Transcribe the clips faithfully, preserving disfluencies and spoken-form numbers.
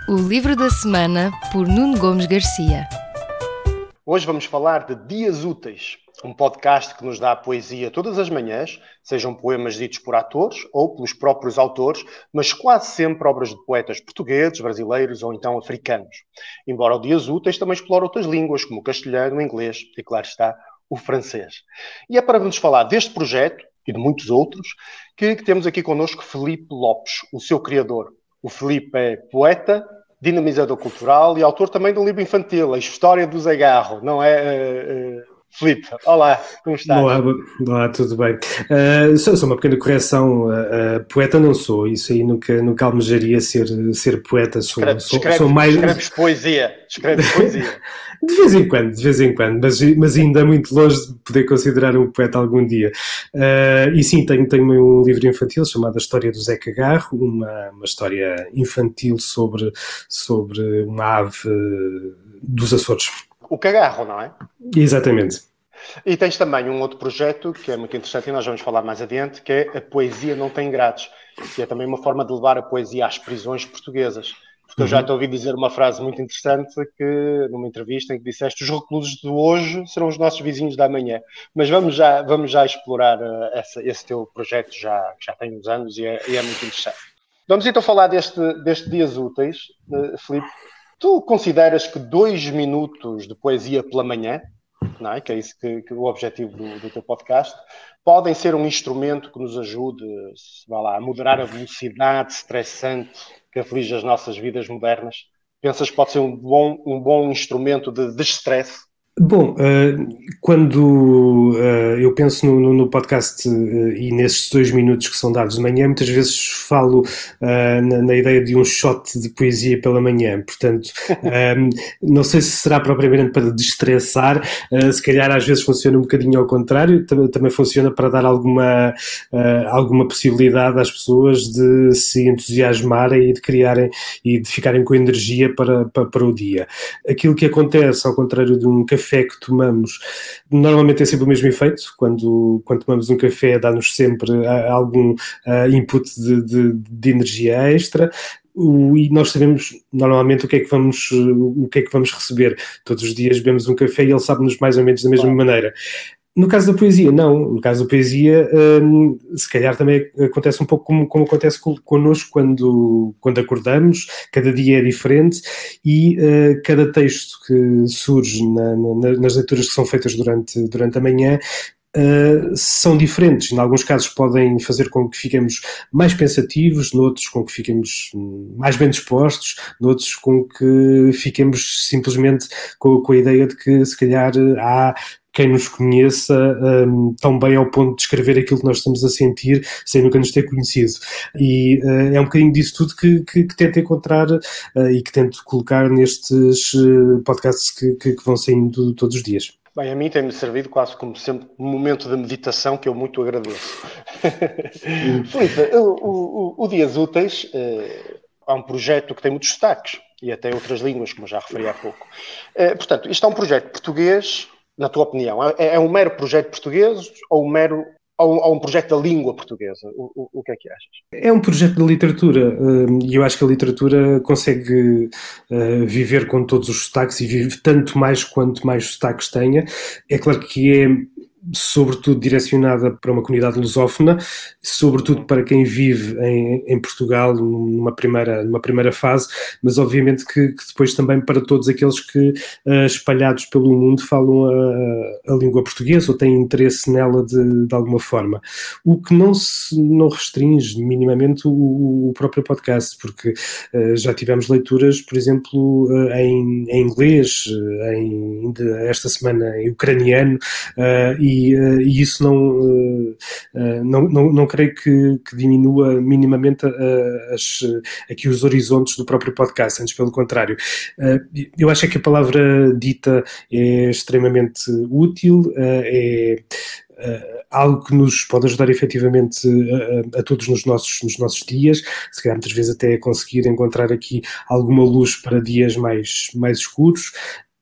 O livro da semana por Nuno Gomes Garcia. Hoje vamos falar de Dias Úteis, um podcast que nos dá poesia todas as manhãs, sejam poemas ditos por atores ou pelos próprios autores, mas quase sempre obras de poetas portugueses, brasileiros ou então africanos. Embora o Dias Úteis também explore outras línguas, como o castelhano, o inglês e, claro está, o francês. E é para nos falar deste projeto e de muitos outros que, que temos aqui connosco Filipe Lopes, o seu criador. O Filipe é poeta, dinamizador cultural e autor também do livro infantil, A História do Zé Garro, não é, uh, uh, Filipe? Olá, como estás? Olá, olá, tudo bem. Uh, só, só uma pequena correção, uh, uh, poeta não sou, isso aí nunca, nunca almejaria ser, ser poeta. Sou, Escreve, sou, escreve, sou mais... Escreves poesia, escreves poesia. De vez em quando, de vez em quando, mas, mas ainda muito longe de poder considerar um poeta algum dia. Uh, e sim, tenho, tenho um livro infantil chamado A História do Zé Garro, uma, uma história infantil sobre, sobre uma ave dos Açores. O cagarro, não é? Exatamente. E tens também um outro projeto que é muito interessante e nós vamos falar mais adiante, que é A Poesia Não Tem Grades, que é também uma forma de levar a poesia às prisões portuguesas. Porque eu já te ouvi dizer uma frase muito interessante que, numa entrevista em que disseste: os reclusos de hoje serão os nossos vizinhos da amanhã. Mas vamos já, vamos já explorar uh, essa, esse teu projeto já, que já tem uns anos e é, e é muito interessante. Vamos então falar deste, deste Dias Úteis. Uh, Filipe, tu consideras que dois minutos de poesia pela manhã, não é? Que é isso que, que o objetivo do, do teu podcast, podem ser um instrumento que nos ajude, vá lá, a moderar a velocidade estressante que aflige as nossas vidas modernas? Pensas que pode ser um bom, um bom instrumento de desestresse? Bom, uh, quando uh, eu penso no, no podcast uh, e nesses dois minutos que são dados de manhã, muitas vezes falo uh, na, na ideia de um shot de poesia pela manhã. Portanto, um, não sei se será propriamente para destressar, uh, se calhar às vezes funciona um bocadinho ao contrário, também, também funciona para dar alguma, uh, alguma possibilidade às pessoas de se entusiasmarem e de criarem e de ficarem com energia para, para, para o dia. Aquilo que acontece, ao contrário de um café que tomamos, normalmente é sempre o mesmo efeito. Quando, quando tomamos um café, dá-nos sempre uh, algum uh, input de, de, de energia extra. O, e nós sabemos normalmente o que é que vamos, o que é que vamos receber. Todos os dias bebemos um café e ele sabe-nos mais ou menos da mesma claro. maneira. No caso da poesia, não. No caso da poesia, hum, se calhar também acontece um pouco como, como acontece connosco quando, quando acordamos. Cada dia é diferente e uh, cada texto que surge na, na, nas leituras que são feitas durante, durante a manhã Uh, são diferentes. Em alguns casos podem fazer com que fiquemos mais pensativos, noutros com que fiquemos mais bem dispostos, noutros com que fiquemos simplesmente com, com a ideia de que se calhar há quem nos conheça um, tão bem ao ponto de descrever aquilo que nós estamos a sentir sem nunca nos ter conhecido. E uh, é um bocadinho disso tudo que, que, que tento encontrar uh, e que tento colocar nestes uh, podcasts que, que, que vão saindo todos os dias. Bem, a mim tem-me servido quase como sempre um momento de meditação que eu muito agradeço. Filipe, o, o, o Dias Úteis é, é um projeto que tem muitos destaques e até outras línguas, como já referi há pouco. É, portanto, isto é um projeto português, na tua opinião, é, é um mero projeto português ou um mero ou, ou um projeto da língua portuguesa? O, o, o que é que achas? É um projeto de literatura e eu acho que a literatura consegue uh, viver com todos os sotaques e vive tanto mais quanto mais sotaques tenha. É claro que é sobretudo direcionada para uma comunidade lusófona, sobretudo para quem vive em, em Portugal numa primeira, numa primeira fase, mas obviamente que, que depois também para todos aqueles que uh, espalhados pelo mundo falam a, a língua portuguesa ou têm interesse nela de, de alguma forma. O que não se não restringe minimamente o, o próprio podcast, porque uh, já tivemos leituras, por exemplo, uh, em, em inglês, uh, em, esta semana em ucraniano, uh, e E, uh, e isso não, uh, uh, não, não, não creio que, que diminua minimamente uh, as, uh, aqui os horizontes do próprio podcast, antes pelo contrário. Uh, eu acho que a palavra dita é extremamente útil, uh, é Uh, algo que nos pode ajudar efetivamente a, a, a todos nos nossos, nos nossos dias, se calhar muitas vezes até a conseguir encontrar aqui alguma luz para dias mais, mais escuros.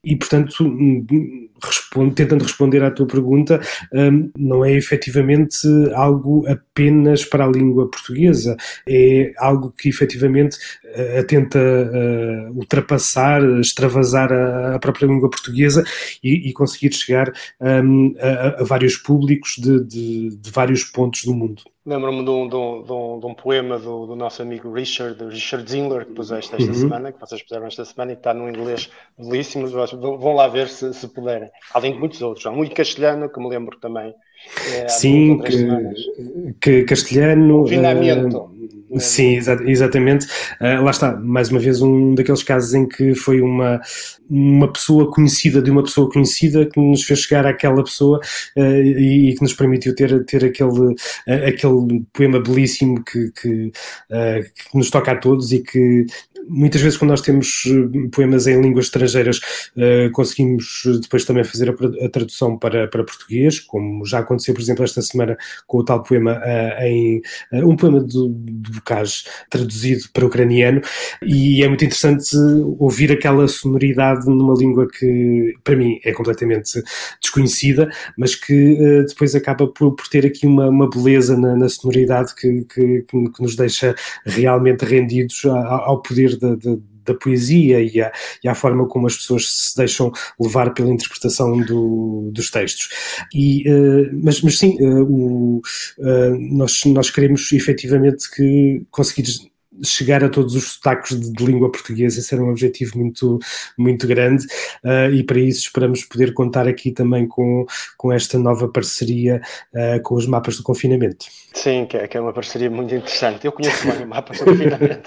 E, portanto, respondo, tentando responder à tua pergunta, um, não é efetivamente algo apenas para a língua portuguesa, é algo que efetivamente uh, tenta uh, ultrapassar, extravasar a, a própria língua portuguesa e, e conseguir chegar um, a, a vários públicos de, de, de vários pontos do mundo. Lembro-me de um, de, um, de, um, de um poema do, do nosso amigo Richard, Richard Zingler, que puseste esta uhum. semana, que vocês puseram esta semana e que está no inglês belíssimo. Vão lá ver se, se puderem. Além de muitos outros. Há muito castelhano, que me lembro também. É, sim, que, que castelhano. Confinamento. Uh, sim, exa exatamente. Uh, lá está, mais uma vez, um daqueles casos em que foi uma, uma pessoa conhecida de uma pessoa conhecida que nos fez chegar àquela pessoa uh, e, e que nos permitiu ter, ter aquele, uh, aquele poema belíssimo que, que, uh, que nos toca a todos e que muitas vezes quando nós temos poemas em línguas estrangeiras uh, conseguimos depois também fazer a, a tradução para, para português, como já aconteceu, por exemplo, esta semana com o tal poema uh, em uh, um poema do, do Bocage traduzido para ucraniano, e é muito interessante ouvir aquela sonoridade numa língua que para mim é completamente desconhecida, mas que uh, depois acaba por, por ter aqui uma, uma beleza na, na sonoridade que, que, que nos deixa realmente rendidos ao, ao poder Da, da, da poesia e à, e à forma como as pessoas se deixam levar pela interpretação do, dos textos. E, uh, mas, mas sim, uh, o, uh, nós, nós queremos efetivamente que conseguir chegar a todos os sotaques de, de língua portuguesa. Esse era um objetivo muito, muito grande, uh, e para isso esperamos poder contar aqui também com, com esta nova parceria uh, com os mapas do confinamento. Sim, que é, que é uma parceria muito interessante. Eu conheço bem o mapas do confinamento.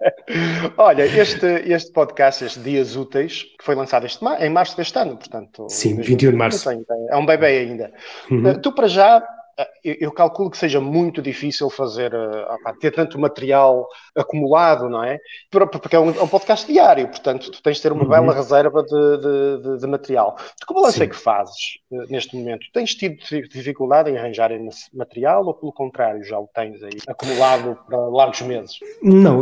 Olha, este, este podcast, estes Dias Úteis, que foi lançado este, em março deste ano, portanto... Sim, vinte e um de março. Tem, tem, é um bebê ainda. Uhum. Uh, tu, para já... Eu calculo que seja muito difícil fazer, uh, ter tanto material acumulado, não é? Porque é um, é um podcast diário, portanto, tu tens de ter uma uhum. bela reserva de, de, de, de material. Tu, como balanço é que fazes uh, neste momento? Tens tido dificuldade em arranjar esse material ou, pelo contrário, já o tens aí acumulado para largos meses? Não,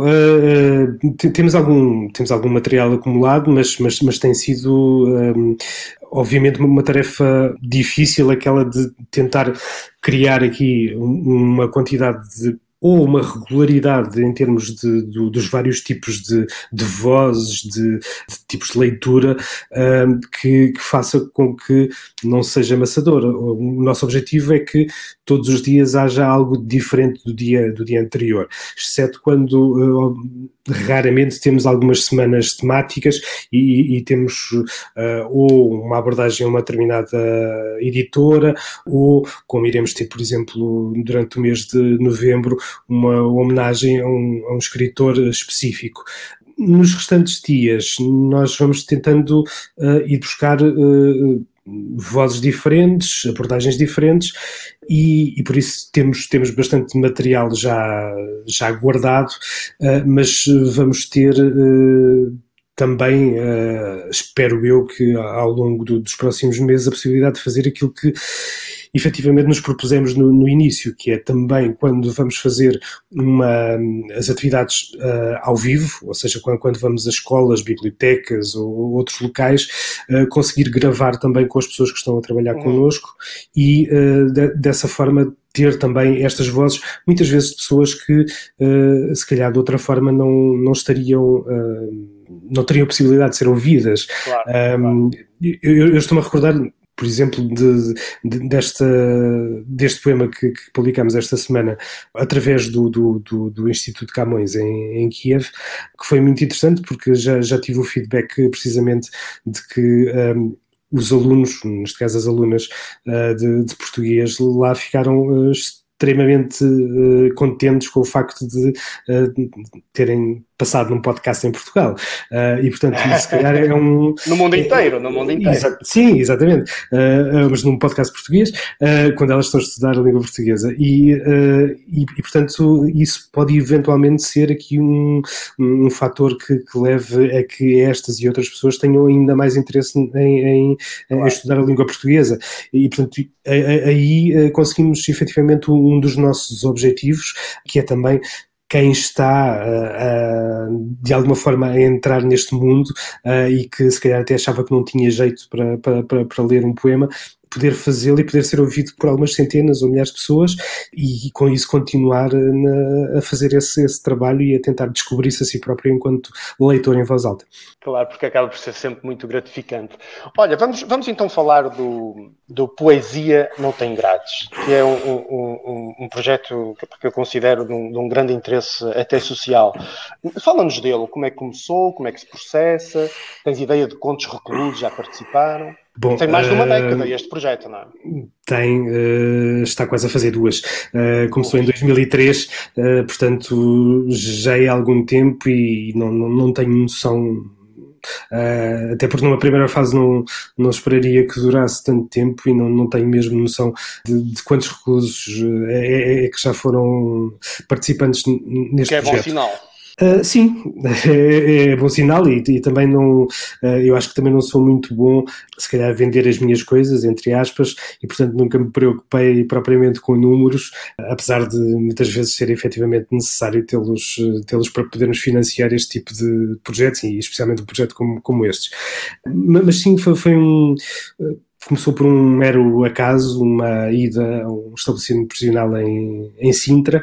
uh, temos, algum, temos algum material acumulado, mas, mas, mas tem sido... Um, obviamente uma tarefa difícil, aquela de tentar criar aqui uma quantidade de, ou uma regularidade em termos de, de, dos vários tipos de, de vozes, de, de tipos de leitura, um, que, que faça com que não seja amassador. O nosso objetivo é que todos os dias haja algo diferente do dia, do dia anterior, exceto quando uh, raramente temos algumas semanas temáticas e, e temos uh, ou uma abordagem a uma determinada editora, ou, como iremos ter, por exemplo, durante o mês de novembro, uma homenagem a um, a um escritor específico. Nos restantes dias, nós vamos tentando uh, ir buscar uh, vozes diferentes, abordagens diferentes, e, e por isso temos, temos bastante material já, já guardado, uh, mas vamos ter uh, também, uh, espero eu, que ao longo do, dos próximos meses a possibilidade de fazer aquilo que efetivamente nos propusemos no, no início, que é também quando vamos fazer uma, as atividades uh, ao vivo, ou seja, quando, quando vamos a escolas, bibliotecas ou, ou outros locais, uh, conseguir gravar também com as pessoas que estão a trabalhar uhum. connosco e uh, de, dessa forma ter também estas vozes, muitas vezes de pessoas que uh, se calhar de outra forma não, não estariam, uh, não teriam a possibilidade de ser ouvidas. Claro, um, claro. Eu, eu estou-me a recordar, por exemplo, de, de, desta, deste poema que, que publicámos esta semana através do, do, do, do Instituto Camões em, em Kiev, que foi muito interessante porque já, já tive o feedback precisamente de que um, os alunos, neste caso as alunas uh, de, de português, lá ficaram uh, extremamente uh, contentes com o facto de uh, terem passado num podcast em Portugal. Uh, e, portanto, se calhar é um... No mundo inteiro, no mundo inteiro. Exa sim, exatamente. Uh, mas num podcast português, uh, quando elas estão a estudar a língua portuguesa. E, uh, e, e, portanto, isso pode eventualmente ser aqui um, um fator que, que leve a que estas e outras pessoas tenham ainda mais interesse em, em, claro. em estudar a língua portuguesa. E, portanto, aí uh, conseguimos efetivamente um dos nossos objetivos, que é também quem está uh, uh, de alguma forma a entrar neste mundo uh, e que se calhar até achava que não tinha jeito para, para, para, para ler um poema, poder fazê-lo e poder ser ouvido por algumas centenas ou milhares de pessoas e, e com isso continuar na, a fazer esse, esse trabalho e a tentar descobrir-se a si próprio enquanto leitor em voz alta. Claro, porque acaba por ser sempre muito gratificante. Olha, vamos, vamos então falar do, do Poesia Não Tem Grades, que é um, um, um, um projeto que eu considero de um, de um grande interesse até social. Fala-nos dele, como é que começou, como é que se processa, tens ideia de quantos reclusos já participaram? Bom, tem mais de uma uh, década este projeto, não é? Tem, uh, está quase a fazer duas. Uh, começou em dois mil e três, uh, portanto já é há algum tempo e não, não, não tenho noção, uh, até porque numa primeira fase não, não esperaria que durasse tanto tempo e não, não tenho mesmo noção de, de quantos reclusos é, é que já foram participantes neste que é projeto. Bom sinal. Uh, sim, é, é bom sinal e, e também não, uh, eu acho que também não sou muito bom, se calhar, a vender as minhas coisas, entre aspas, e portanto nunca me preocupei propriamente com números, apesar de muitas vezes ser efetivamente necessário tê-los, tê-los para podermos financiar este tipo de projetos, e especialmente um projeto como, como estes. Mas, mas sim, foi, foi um... Começou por um mero acaso, uma ida a um estabelecimento prisional em, em Sintra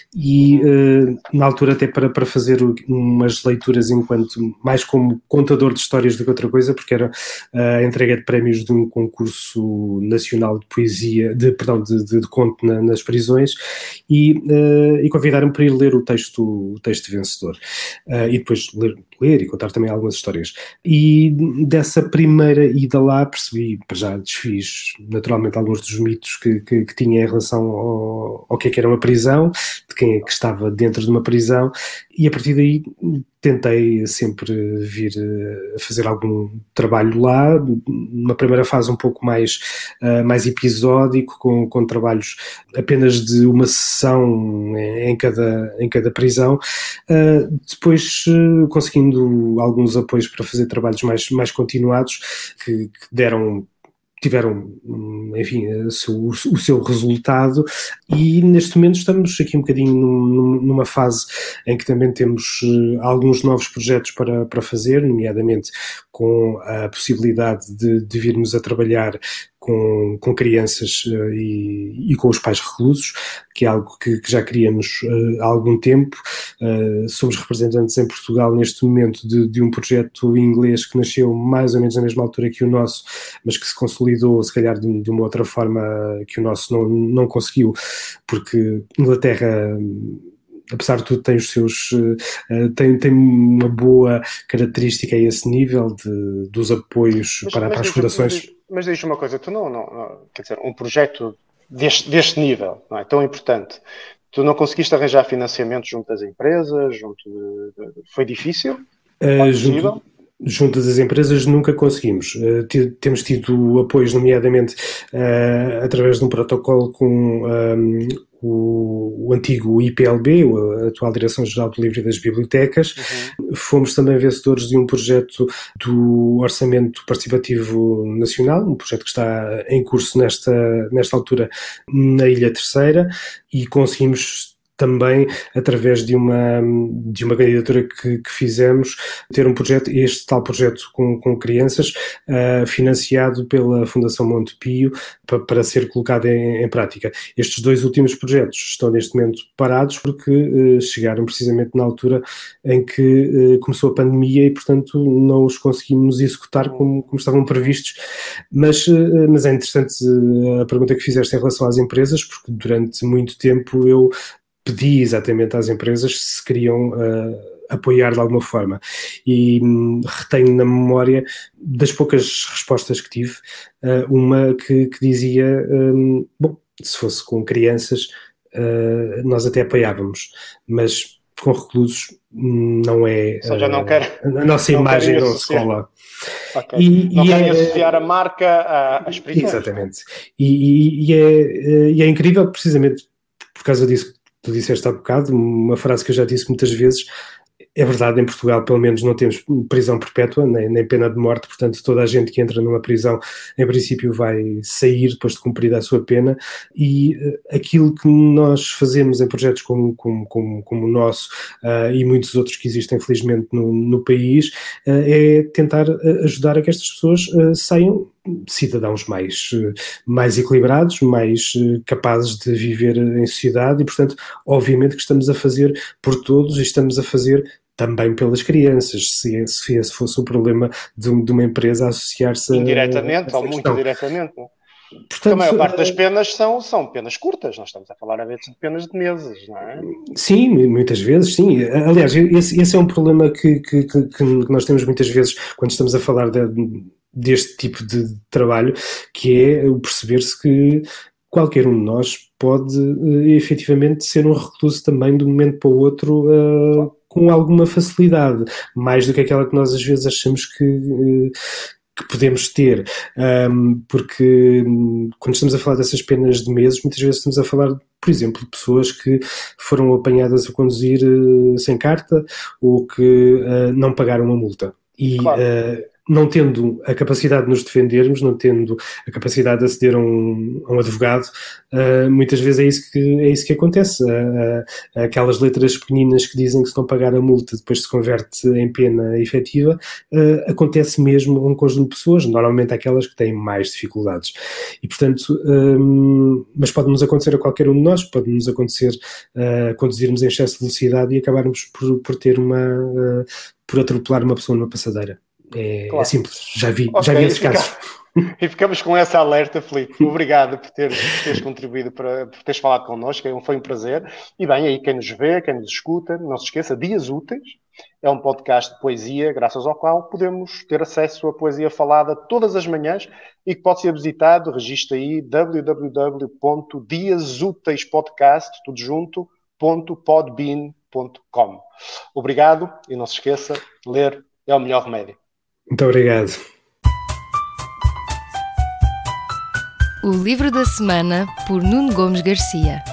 e uh, na altura até para, para fazer umas leituras enquanto, mais como contador de histórias do que outra coisa, porque era a entrega de prémios de um concurso nacional de poesia, de, perdão, de, de, de conto na, nas prisões e, uh, e convidaram-me para ir ler o texto, o texto vencedor uh, e depois ler, ler e contar também algumas histórias. E dessa primeira ida lá percebi, já desfiz naturalmente alguns dos mitos que, que, que tinha em relação ao, ao que é que era uma prisão, de quem é que estava dentro de uma prisão, e a partir daí tentei sempre vir a fazer algum trabalho lá, numa primeira fase um pouco mais, uh, mais episódico, com, com trabalhos apenas de uma sessão em cada, em cada prisão, uh, depois uh, conseguindo alguns apoios para fazer trabalhos mais, mais continuados, que, que deram tiveram, enfim, o seu, o seu resultado, e neste momento estamos aqui um bocadinho numa fase em que também temos alguns novos projetos para, para fazer, nomeadamente com a possibilidade de, de virmos a trabalhar com, com crianças uh, e, e com os pais reclusos, que é algo que, que já queríamos uh, há algum tempo. Uh, somos representantes em Portugal neste momento de, de um projeto inglês que nasceu mais ou menos na mesma altura que o nosso, mas que se consolidou se calhar de, de uma outra forma que o nosso não, não conseguiu, porque Inglaterra, apesar de tudo, tem os seus uh, tem, tem uma boa característica a esse nível de, dos apoios mas, para, mas para as deixa, fundações. Mas, mas deixa uma coisa, tu não, não, não, quer dizer, um projeto deste, deste nível, não é tão importante, tu não conseguiste arranjar financiamento junto das empresas, junto de, de, foi difícil? Uh, junto, junto das empresas nunca conseguimos. Uh, temos tido apoios, nomeadamente uh, através de um protocolo com um, o, o antigo I P L B, a atual Direção-Geral do Livro e das Bibliotecas. Uhum. Fomos também vencedores de um projeto do Orçamento Participativo Nacional, um projeto que está em curso nesta, nesta altura na Ilha Terceira, e conseguimos também, através de uma, de uma candidatura que, que fizemos, ter um projeto, este tal projeto com, com crianças, uh, financiado pela Fundação Montepio, para, para ser colocado em, em prática. Estes dois últimos projetos estão neste momento parados porque uh, chegaram precisamente na altura em que uh, começou a pandemia e, portanto, não os conseguimos executar como, como estavam previstos. Mas, uh, mas é interessante uh, a pergunta que fizeste em relação às empresas, porque durante muito tempo eu pedi exatamente às empresas se queriam uh, apoiar de alguma forma, e hum, retenho na memória das poucas respostas que tive, uh, uma que, que dizia, um, bom, se fosse com crianças uh, nós até apoiávamos, mas com reclusos não é, Ou seja, não quer, uh, a nossa imagem não se cola. Okay. E, não e querem é, associar a marca às prisões. Exatamente. E, e, é, e é incrível precisamente por causa disso. Tu disseste há bocado, uma frase que eu já disse muitas vezes, É verdade, em Portugal pelo menos não temos prisão perpétua, nem, nem pena de morte, portanto toda a gente que entra numa prisão em princípio vai sair depois de cumprida a sua pena, e uh, aquilo que nós fazemos em projetos como, como, como, como o nosso uh, e muitos outros que existem felizmente no, no país uh, é tentar ajudar a que estas pessoas uh, saiam cidadãos mais, mais equilibrados, mais capazes de viver em sociedade, e portanto obviamente que estamos a fazer por todos e estamos a fazer também pelas crianças, se, se esse fosse o problema de, de uma empresa associar-se indiretamente a ou muito diretamente. Portanto, a maior parte das penas são, são penas curtas, nós estamos a falar a vezes de penas de meses, não é? Sim, muitas vezes, sim. Aliás, esse, esse é um problema que, que, que, que nós temos muitas vezes quando estamos a falar de, deste tipo de trabalho, que é o perceber-se que qualquer um de nós pode uh, efetivamente ser um recluso também de um momento para o outro uh, com alguma facilidade, mais do que aquela que nós às vezes achamos que, uh, que podemos ter, um, porque um, quando estamos a falar dessas penas de meses, muitas vezes estamos a falar, por exemplo, de pessoas que foram apanhadas a conduzir uh, sem carta ou que uh, não pagaram uma multa. E claro. uh, não tendo a capacidade de nos defendermos, não tendo a capacidade de aceder a um, a um advogado, uh, muitas vezes é isso que, é isso que acontece. Uh, uh, aquelas letras pequeninas que dizem que se não pagar a multa depois se converte em pena efetiva, uh, acontece mesmo a um conjunto de pessoas, normalmente aquelas que têm mais dificuldades. E portanto, um, mas pode-nos acontecer a qualquer um de nós, pode-nos acontecer uh, conduzirmos em excesso de velocidade e acabarmos por, por ter uma, uh, por atropelar uma pessoa numa passadeira. É, claro. É simples, já vi, okay, já vi esses casos. Fica, e ficamos com essa alerta, Filipe. Obrigado por teres, por teres contribuído, para, por teres falado connosco, foi um prazer. E bem, aí quem nos vê, quem nos escuta, não se esqueça, Dias Úteis é um podcast de poesia, graças ao qual podemos ter acesso à poesia falada todas as manhãs e que pode ser visitado, registra aí w w w ponto dias úteis podcast, tudo junto, ponto podbean ponto com. Obrigado e não se esqueça, ler é o melhor remédio. Muito obrigado. O livro da semana por Nuno Gomes Garcia.